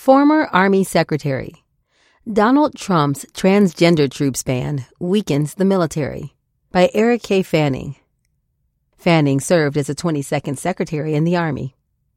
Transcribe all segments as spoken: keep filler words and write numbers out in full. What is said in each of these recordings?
Former Army Secretary. Donald Trump's transgender troops ban weakens the military. By Eric K. Fanning. Fanning served as a twenty-second Secretary in the Army.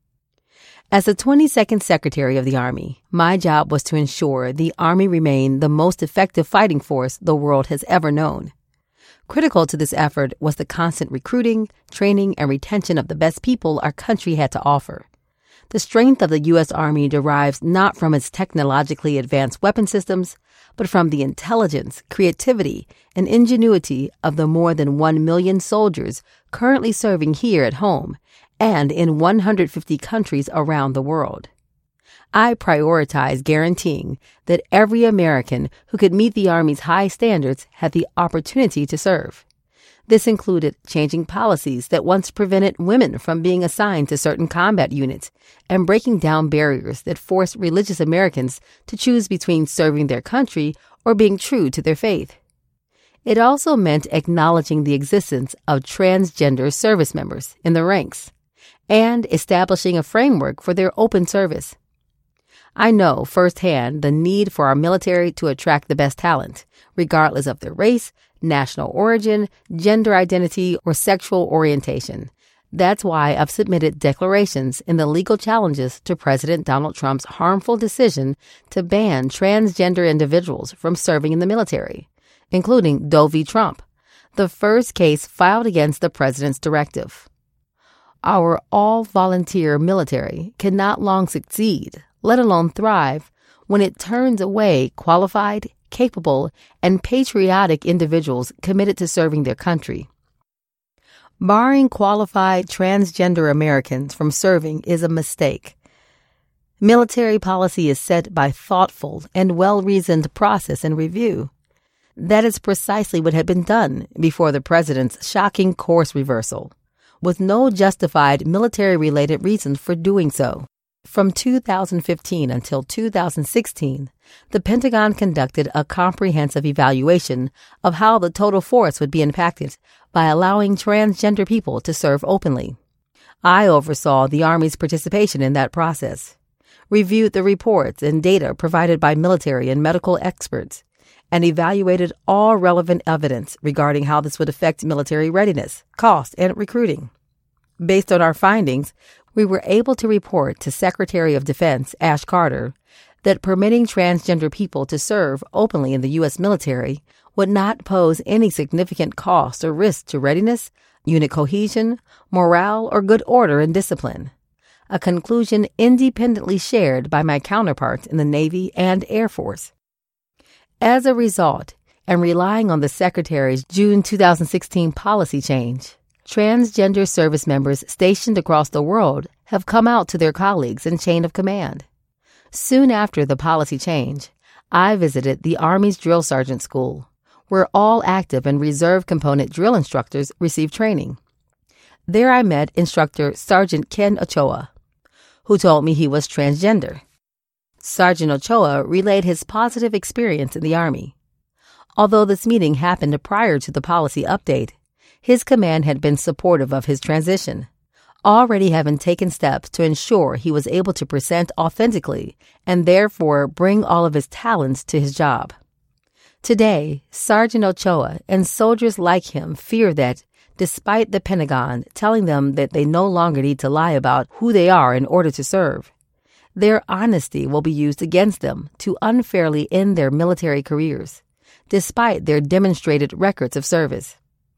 As the twenty-second Secretary of the Army, my job was to ensure the Army remained the most effective fighting force the world has ever known. Critical to this effort was the constant recruiting, training, and retention of the best people our country had to offer. The strength of the U S. Army derives not from its technologically advanced weapon systems, but from the intelligence, creativity, and ingenuity of the more than one million soldiers currently serving here at home and in one hundred fifty countries around the world. I prioritize guaranteeing that every American who could meet the Army's high standards had the opportunity to serve. This included changing policies that once prevented women from being assigned to certain combat units and breaking down barriers that forced religious Americans to choose between serving their country or being true to their faith. It also meant acknowledging the existence of transgender service members in the ranks and establishing a framework for their open service. I know firsthand the need for our military to attract the best talent, regardless of their race, national origin, gender identity, or sexual orientation. That's why I've submitted declarations in the legal challenges to President Donald Trump's harmful decision to ban transgender individuals from serving in the military, including Doe v. Trump, the first case filed against the president's directive. Our all-volunteer military cannot long succeed, let alone thrive, when it turns away qualified, capable, and patriotic individuals committed to serving their country. Barring qualified transgender Americans from serving is a mistake. Military policy is set by thoughtful and well-reasoned process and review. That is precisely what had been done before the president's shocking course reversal, with no justified military-related reasons for doing so. From two thousand fifteen until two thousand sixteen, the Pentagon conducted a comprehensive evaluation of how the total force would be impacted by allowing transgender people to serve openly. I oversaw the Army's participation in that process, reviewed the reports and data provided by military and medical experts, and evaluated all relevant evidence regarding how this would affect military readiness, cost, and recruiting. Based on our findings, we were able to report to Secretary of Defense Ash Carter that permitting transgender people to serve openly in the U S military would not pose any significant cost or risk to readiness, unit cohesion, morale, or good order and discipline, a conclusion independently shared by my counterparts in the Navy and Air Force. As a result, and relying on the Secretary's June two thousand sixteen policy change, transgender service members stationed across the world have come out to their colleagues in chain of command. Soon after the policy change, I visited the Army's Drill Sergeant School, where all active and reserve component drill instructors receive training. There I met instructor Sergeant Ken Ochoa, who told me he was transgender. Sergeant Ochoa relayed his positive experience in the Army. Although this meeting happened prior to the policy update, his command had been supportive of his transition, already having taken steps to ensure he was able to present authentically and therefore bring all of his talents to his job. Today, Sergeant Ochoa and soldiers like him fear that, despite the Pentagon telling them that they no longer need to lie about who they are in order to serve, their honesty will be used against them to unfairly end their military careers, despite their demonstrated records of service.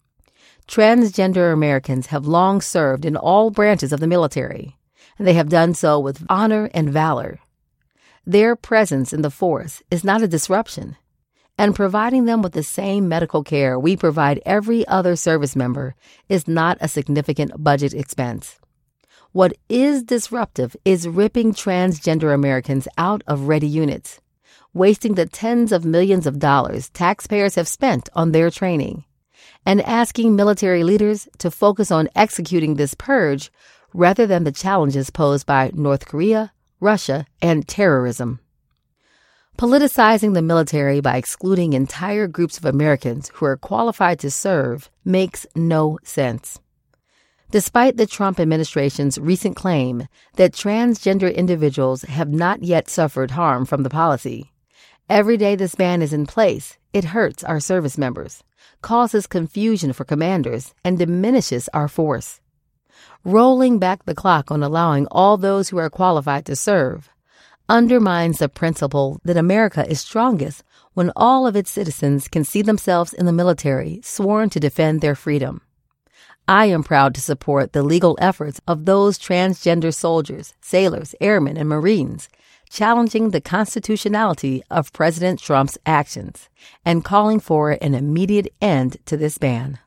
Transgender Americans have long served in all branches of the military, and they have done so with honor and valor. Their presence in the force is not a disruption, and providing them with the same medical care we provide every other service member is not a significant budget expense. What is disruptive is ripping transgender Americans out of ready units, wasting the tens of millions of dollars taxpayers have spent on their training, and asking military leaders to focus on executing this purge rather than the challenges posed by North Korea, Russia, and terrorism. Politicizing the military by excluding entire groups of Americans who are qualified to serve makes no sense. Despite the Trump administration's recent claim that transgender individuals have not yet suffered harm from the policy, every day this ban is in place, it hurts our service members, causes confusion for commanders, and diminishes our force. Rolling back the clock on allowing all those who are qualified to serve undermines the principle that America is strongest when all of its citizens can see themselves in the military sworn to defend their freedom. I am proud to support the legal efforts of those transgender soldiers, sailors, airmen, and Marines challenging the constitutionality of President Trump's actions and calling for an immediate end to this ban.